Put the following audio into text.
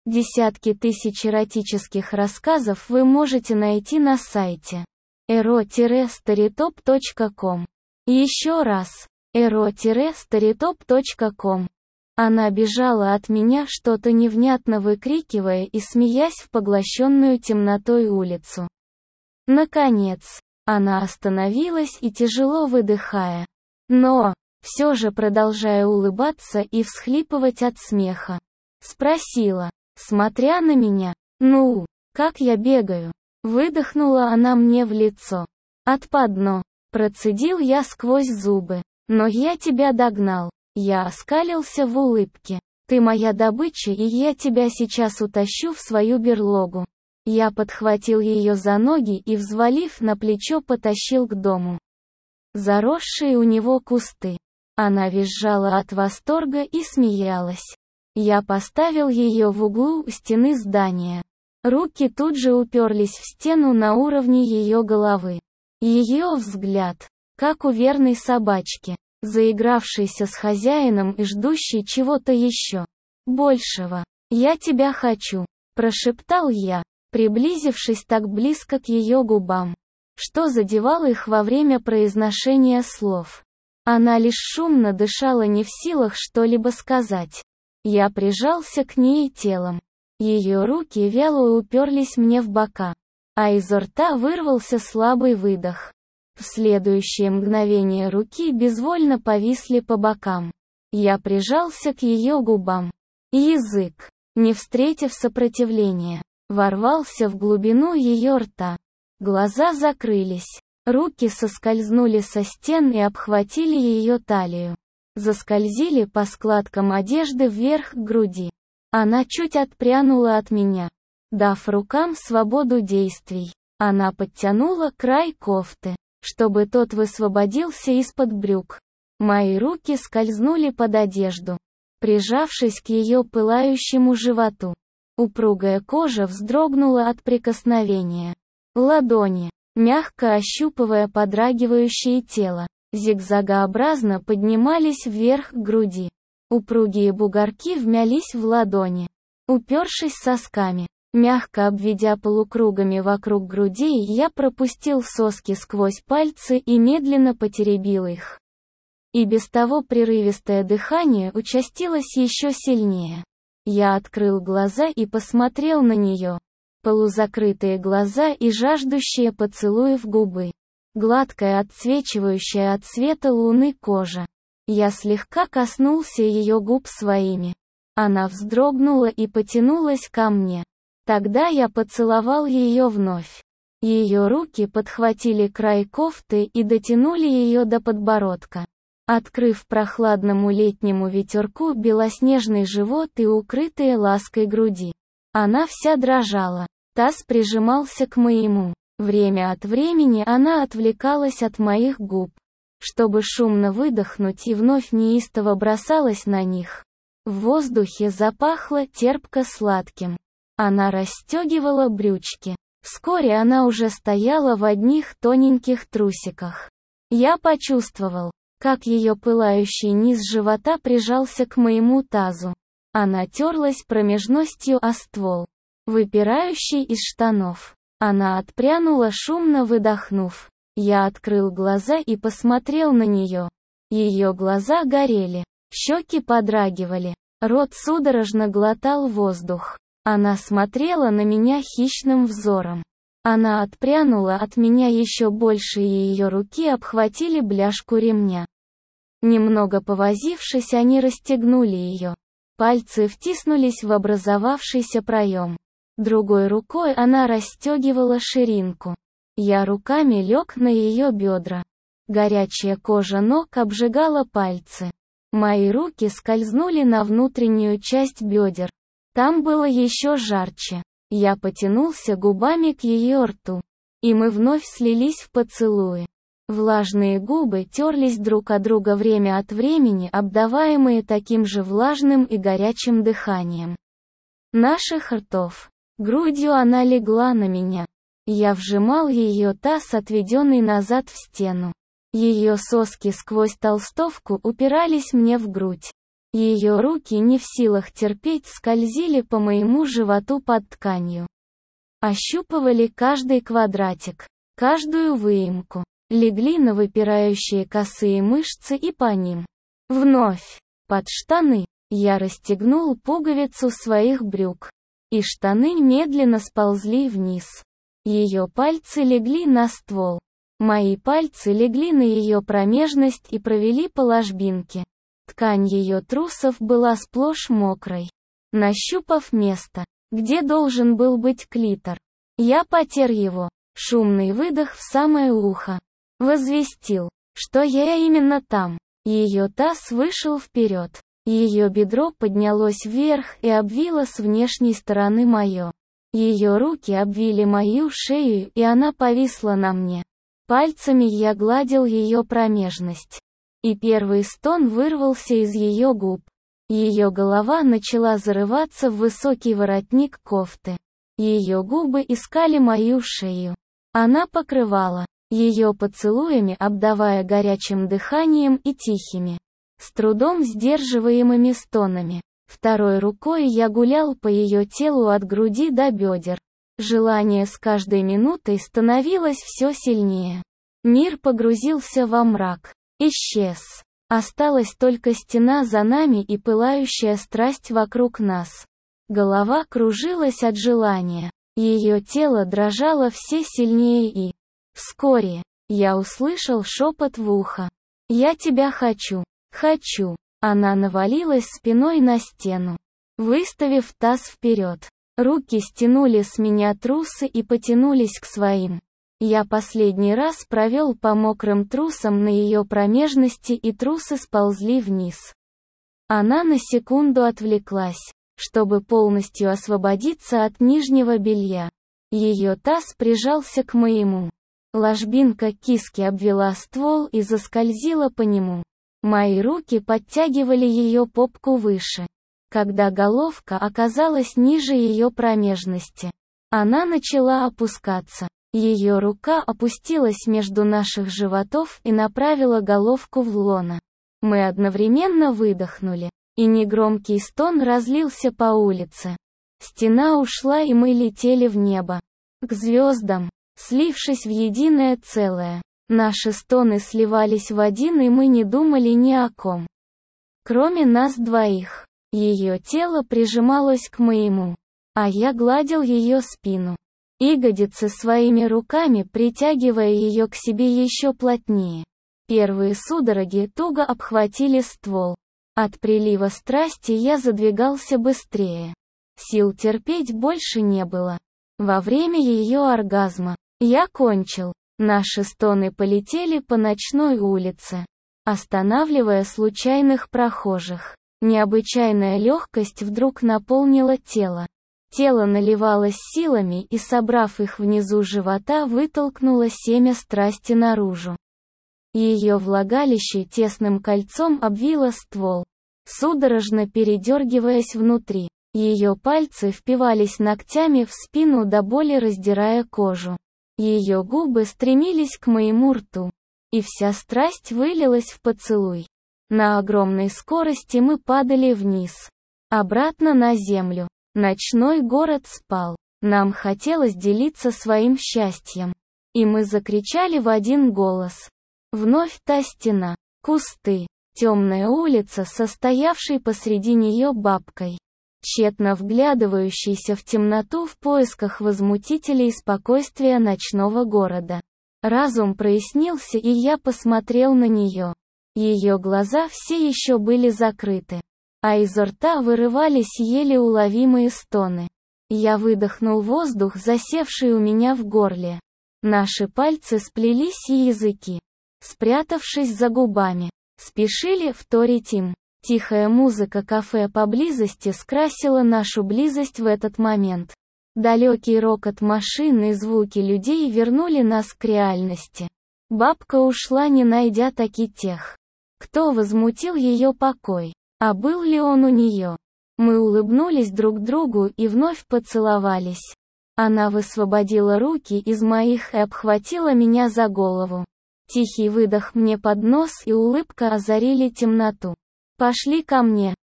Десятки тысяч эротических рассказов вы можете найти на сайте ero-storytop.com. Еще раз, ero-storytop.com. Она бежала от меня, что-то невнятно выкрикивая и смеясь в поглощенную темнотой улицу. Наконец, она остановилась и тяжело выдыхая, но, все же продолжая улыбаться и всхлипывать от смеха, спросила, смотря на меня: «Ну, как я бегаю?» Выдохнула она мне в лицо. «Отпадно», процедил я сквозь зубы. «Но я тебя догнал». Я оскалился в улыбке. «Ты моя добыча, и я тебя сейчас утащу в свою берлогу». Я подхватил ее за ноги и, взвалив на плечо, потащил к дому. Заросшие у него кусты. Она визжала от восторга и смеялась. Я поставил ее в углу у стены здания. Руки тут же уперлись в стену на уровне ее головы. Ее взгляд, как у верной собачки, заигравшейся с хозяином и ждущей чего-то еще большего. «Я тебя хочу», прошептал я, приблизившись так близко к ее губам, что задевал их во время произношения слов. Она лишь шумно дышала, не в силах что-либо сказать. Я прижался к ней телом. Ее руки вяло уперлись мне в бока, а изо рта вырвался слабый выдох. В следующее мгновение руки безвольно повисли по бокам. Я прижался к ее губам. И язык, не встретив сопротивления, ворвался в глубину ее рта. Глаза закрылись. Руки соскользнули со стен и обхватили ее талию. Заскользили по складкам одежды вверх к груди. Она чуть отпрянула от меня, дав рукам свободу действий. Она подтянула край кофты, чтобы тот высвободился из-под брюк. Мои руки скользнули под одежду, прижавшись к ее пылающему животу. Упругая кожа вздрогнула от прикосновения. Ладони, мягко ощупывая подрагивающее тело, зигзагообразно поднимались вверх к груди. Упругие бугорки вмялись в ладони, упершись сосками. Мягко обведя полукругами вокруг груди, я пропустил соски сквозь пальцы и медленно потеребил их. И без того прерывистое дыхание участилось еще сильнее. Я открыл глаза и посмотрел на нее. Полузакрытые глаза и жаждущие поцелуев губы. Гладкая, отсвечивающая от света луны кожа. Я слегка коснулся ее губ своими. Она вздрогнула и потянулась ко мне. Тогда я поцеловал ее вновь. Ее руки подхватили край кофты и дотянули ее до подбородка, открыв прохладному летнему ветерку белоснежный живот и укрытые лаской груди. Она вся дрожала. Таз прижимался к моему. Время от времени она отвлекалась от моих губ, чтобы шумно выдохнуть, и вновь неистово бросалась на них. В воздухе запахло терпко-сладким. Она расстегивала брючки. Вскоре она уже стояла в одних тоненьких трусиках. Я почувствовал, как ее пылающий низ живота прижался к моему тазу. Она терлась промежностью о ствол, выпирающий из штанов. Она отпрянула, шумно выдохнув. Я открыл глаза и посмотрел на нее. Ее глаза горели, щеки подрагивали, рот судорожно глотал воздух. Она смотрела на меня хищным взором. Она отпрянула от меня еще больше, и ее руки обхватили бляшку ремня. Немного повозившись, они расстегнули ее. Пальцы втиснулись в образовавшийся проем. Другой рукой она расстегивала ширинку. Я руками лег на ее бедра. Горячая кожа ног обжигала пальцы. Мои руки скользнули на внутреннюю часть бедер. Там было еще жарче. Я потянулся губами к ее рту. И мы вновь слились в поцелуи. Влажные губы терлись друг о друга время от времени, обдаваемые таким же влажным и горячим дыханием наших ртов. Грудью она легла на меня. Я вжимал ее таз, отведенный назад в стену. Ее соски сквозь толстовку упирались мне в грудь. Ее руки, не в силах терпеть, скользили по моему животу под тканью. Ощупывали каждый квадратик, каждую выемку, легли на выпирающие косые мышцы и по ним. Вновь. Под штаны. Я расстегнул пуговицу своих брюк. И штаны медленно сползли вниз. Ее пальцы легли на ствол. Мои пальцы легли на ее промежность и провели по ложбинке. Ткань ее трусов была сплошь мокрой. Нащупав место, где должен был быть клитор, я потер его. Шумный выдох в самое ухо возвестил, что я именно там. Ее таз вышел вперед. Ее бедро поднялось вверх и обвило с внешней стороны мое. Ее руки обвили мою шею, и она повисла на мне. Пальцами я гладил ее промежность. И первый стон вырвался из ее губ. Ее голова начала зарываться в высокий воротник кофты. Ее губы искали мою шею. Она покрывала ее поцелуями, обдавая горячим дыханием и тихими, с трудом сдерживаемыми стонами. Второй рукой я гулял по ее телу от груди до бедер. Желание с каждой минутой становилось все сильнее. Мир погрузился во мрак. Исчез. Осталась только стена за нами и пылающая страсть вокруг нас. Голова кружилась от желания. Ее тело дрожало все сильнее и... Вскоре, я услышал шепот в ухо. «Я тебя хочу. Хочу». Она навалилась спиной на стену, выставив таз вперед. Руки стянули с меня трусы и потянулись к своим. Я последний раз провел по мокрым трусам на ее промежности, и трусы сползли вниз. Она на секунду отвлеклась, чтобы полностью освободиться от нижнего белья. Ее таз прижался к моему. Ложбинка киски обвела ствол и заскользила по нему. Мои руки подтягивали ее попку выше. Когда головка оказалась ниже ее промежности, она начала опускаться. Ее рука опустилась между наших животов и направила головку в лоно. Мы одновременно выдохнули, и негромкий стон разлился по улице. Стена ушла, и мы летели в небо, к звездам, слившись в единое целое. Наши стоны сливались в один, и мы не думали ни о ком, кроме нас двоих. Ее тело прижималось к моему, а я гладил ее спину, ягодицы своими руками, притягивая ее к себе еще плотнее. Первые судороги туго обхватили ствол. От прилива страсти я задвигался быстрее. Сил терпеть больше не было. Во время ее оргазма я кончил. Наши стоны полетели по ночной улице, останавливая случайных прохожих. Необычайная легкость вдруг наполнила тело. Тело наливалось силами и, собрав их внизу живота, вытолкнуло семя страсти наружу. Ее влагалище тесным кольцом обвило ствол, судорожно передергиваясь внутри. Ее пальцы впивались ногтями в спину, до боли раздирая кожу. Ее губы стремились к моему рту, и вся страсть вылилась в поцелуй. На огромной скорости мы падали вниз, обратно на землю. Ночной город спал. Нам хотелось делиться своим счастьем, и мы закричали в один голос. Вновь та стена, кусты, темная улица, состоявшей посреди нее бабкой, тщетно вглядывающейся в темноту в поисках возмутителей спокойствия ночного города. Разум прояснился, и я посмотрел на нее. Ее глаза все еще были закрыты, а изо рта вырывались еле уловимые стоны. Я выдохнул воздух, засевший у меня в горле. Наши пальцы сплелись, и языки, спрятавшись за губами, спешили вторить им. Тихая музыка кафе поблизости скрасила нашу близость в этот момент. Далекий рокот машин и звуки людей вернули нас к реальности. Бабка ушла, не найдя таки тех, кто возмутил ее покой. А был ли он у нее? Мы улыбнулись друг другу и вновь поцеловались. Она высвободила руки из моих и обхватила меня за голову. Тихий выдох мне под нос и улыбка озарили темноту. «Пошли ко мне»,